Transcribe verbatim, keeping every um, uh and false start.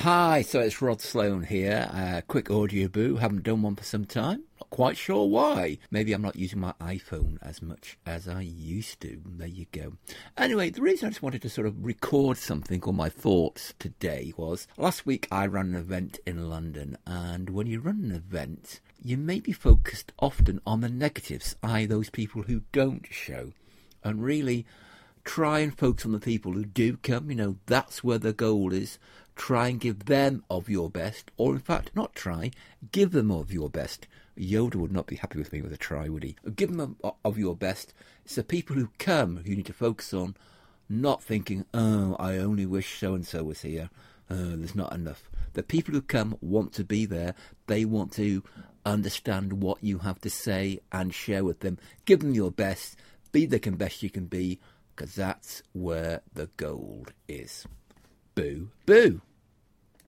Hi, so it's Rod Sloan here. Uh, quick audio boo. Haven't done one for some time. Not quite sure why. Maybe I'm not using my iPhone as much as I used to. There you go. Anyway, the reason I just wanted to sort of record something or my thoughts today was last week I ran an event in London, and when you run an event, you may be focused often on the negatives, that is those people who don't show, and really try and focus on the people who do come. You know, that's where the goal is. Try and give them of your best, or in fact, not try, give them of your best. Yoda would not be happy with me with a try, would he? Give them of your best. It's the people who come who you need to focus on, not thinking, oh, I only wish so-and-so was here. Oh, there's not enough. The people who come want to be there. They want to understand what you have to say and share with them. Give them your best. Be the best you can be, because that's where the gold is. Boo, boo.